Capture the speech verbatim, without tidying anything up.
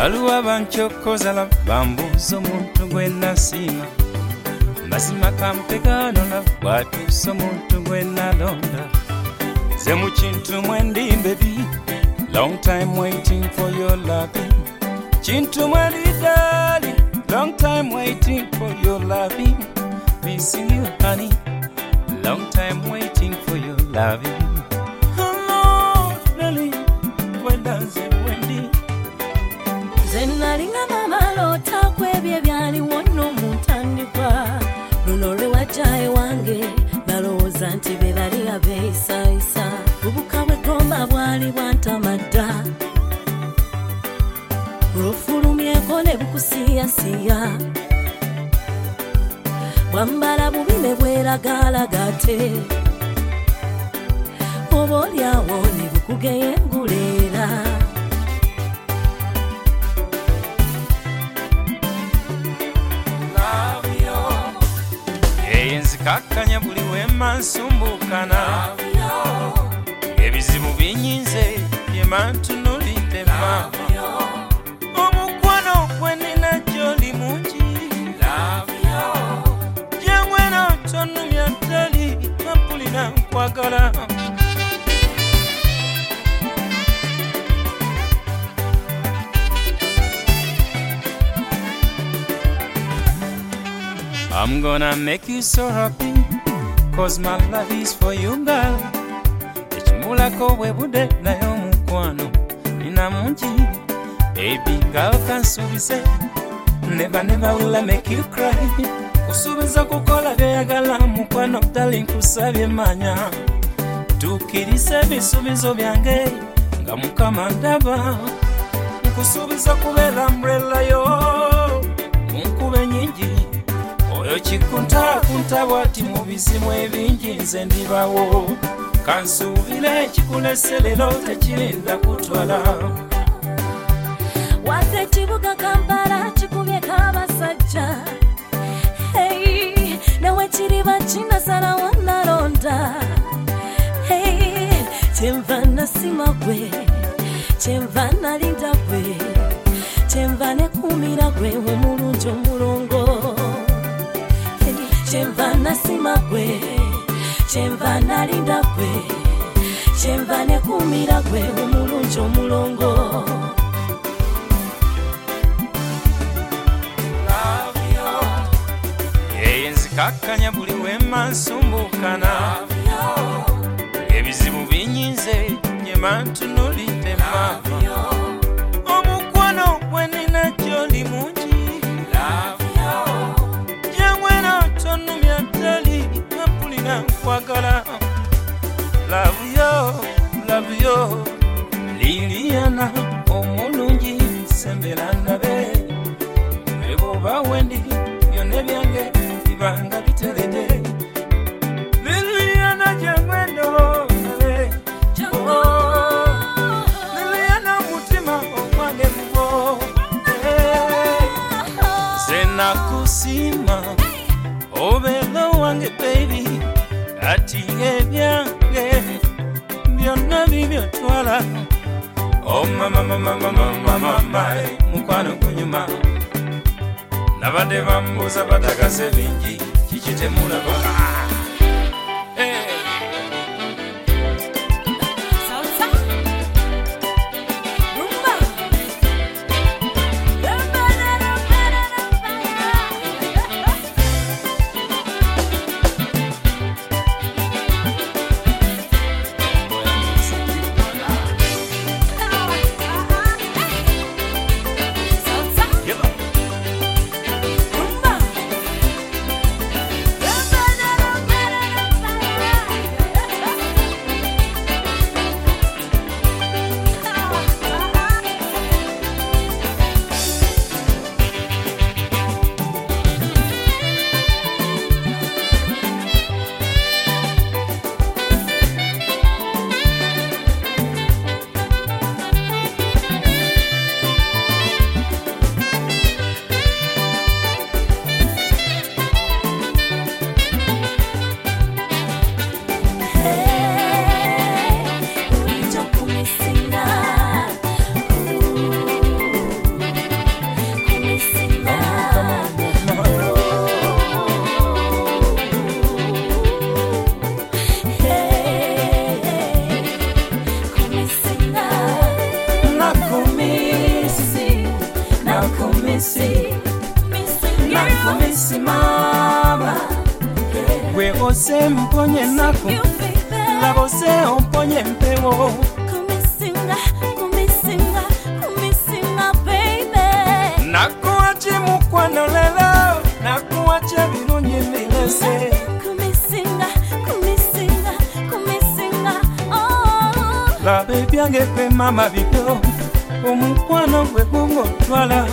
waliwo abankyokoza la bambuuza omuntu gwe nasiima mazima kampegano la bwatuusa omuntu gwe nalonda ze mu kintu mwendi baby long time waiting for your loving kintu mwendi darling long time waiting for your loving missing you honey long time waiting for your loving hello darling when does it wendi zenalinga mama lota kwebye byali wonno muntandikwa luno lwe wajaye wange nalowooza nti be bali abeesaayisa bubuka bw'eggomba bwali bwantamadda olufulumyeko ne bukusiyasiya bwambala bubi ne bweragaalagate oba olyawo ne bukugeyenguleera kakanya buli wema nsumbukana ebizibu binyinze byema ntunulidde ma omukwano gwe nina gy'oli mungi gyengweno tonumya ddali mpulira nkwagala I'm gonna make you so happy, cause my love is for you, girl. Echimulako webude nayo mukwano nina mungi, baby girl kansubise, never never will I make you cry. Kusubiza kukola byayagala mukwano darling kusabye manya, tukirise bisubizo byange nga mukama ndaba, kusubiza kubeera umbrella yo munkube nyingi. Oyo chikunta kunta bwati mu bizimu ebingi nze ndibawo kansuubire kikuleselero tekirinda kutwala wadde ekibuga Kampala kikubyeko abasajja hey, nawe kiriba kinasalawo nalonda hey, kyenva nasima gwe kyenva nalinda gwe kyenva nekumira gwe omulungi omulongo kyenva nasima gwe kyenva nalinda gwe kyenva nekumira gwe omulungi omulongo yeye nzikakanya buli wema nsumbukana ebizibu binyinze nyema ntunulidde ma omukwano gwe nina gy'oli mungi nkwagala love yo love yo Liliana omulungi sembera ndabe eboba wendi byonna byange bibanga biterede Liliana jengwendo Liliana mutima omwange mubo zena kusima obelo wange baby ati ebyange byonna bibyotwala oh mama mama mama mama my mukwano kunyuma nabadde bambuuza badagase bingi kikitemulaba labose mponye naku labose omponye mpewo kumisinga kumisinga kumisinga baby nakuache mukwano lelo nakuache birungi milese kumisinga kumisinga kumisinga oh la baby ange kwe mama bibyo omukwano gwe gungotwala